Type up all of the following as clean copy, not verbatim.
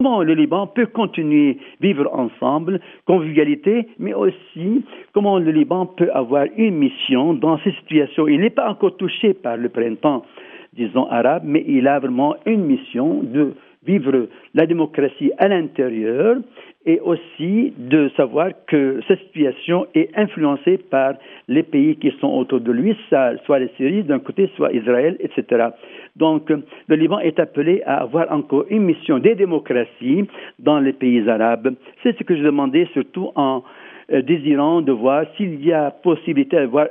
comment le Liban peut continuer à vivre ensemble, convivialité, mais aussi comment le Liban peut avoir une mission dans ces situations. Il n'est pas encore touché par le printemps, disons, arabe, mais il a vraiment une mission de vivre la démocratie à l'intérieur et aussi de savoir que cette situation est influencée par les pays qui sont autour de lui, soit la Syrie d'un côté, soit Israël, etc. Donc, le Liban est appelé à avoir encore une mission de démocratie dans les pays arabes. C'est ce que je demandais surtout en désirant de voir s'il y a possibilité d'avoir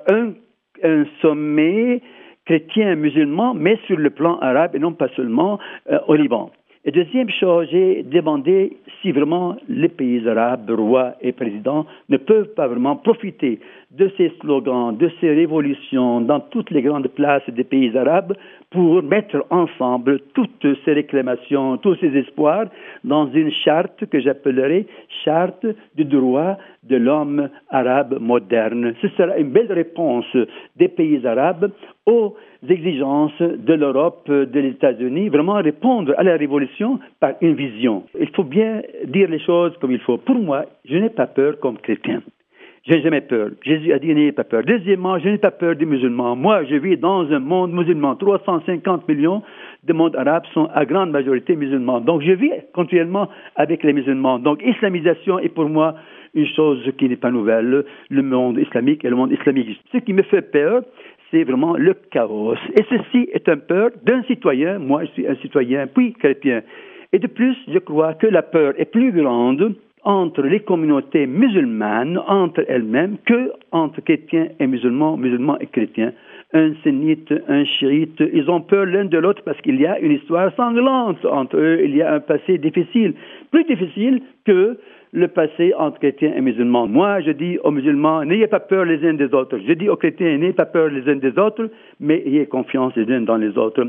un sommet chrétien-musulman, mais sur le plan arabe et non pas seulement au Liban. Et deuxième chose, j'ai demandé si vraiment les pays arabes, rois et présidents, ne peuvent pas vraiment profiter de ces slogans, de ces révolutions dans toutes les grandes places des pays arabes pour mettre ensemble toutes ces réclamations, tous ces espoirs dans une charte que j'appellerai charte du droit de l'homme arabe moderne. Ce sera une belle réponse des pays arabes aux exigences de l'Europe, des États-Unis, vraiment répondre à la révolution par une vision. Il faut bien dire les choses comme il faut. Pour moi, je n'ai pas peur comme chrétien. Je n'ai jamais peur. Jésus a dit n'ayez pas peur. Deuxièmement, je n'ai pas peur des musulmans. Moi, je vis dans un monde musulman. 350 millions de monde arabe sont à grande majorité musulmans. Donc, je vis continuellement avec les musulmans. Donc, islamisation est pour moi une chose qui n'est pas nouvelle. Le monde islamique et le monde islamique. Ce qui me fait peur, c'est vraiment le chaos. Et ceci est une peur d'un citoyen. Moi, je suis un citoyen, puis chrétien. Et de plus, je crois que la peur est plus grande entre les communautés musulmanes, entre elles-mêmes, que entre chrétiens et musulmans, musulmans et chrétiens. Un sunnite, un chiite, ils ont peur l'un de l'autre parce qu'il y a une histoire sanglante entre eux, il y a un passé difficile, plus difficile que le passé entre chrétiens et musulmans. Moi, je dis aux musulmans, n'ayez pas peur les uns des autres. Je dis aux chrétiens, n'ayez pas peur les uns des autres, mais ayez confiance les uns dans les autres.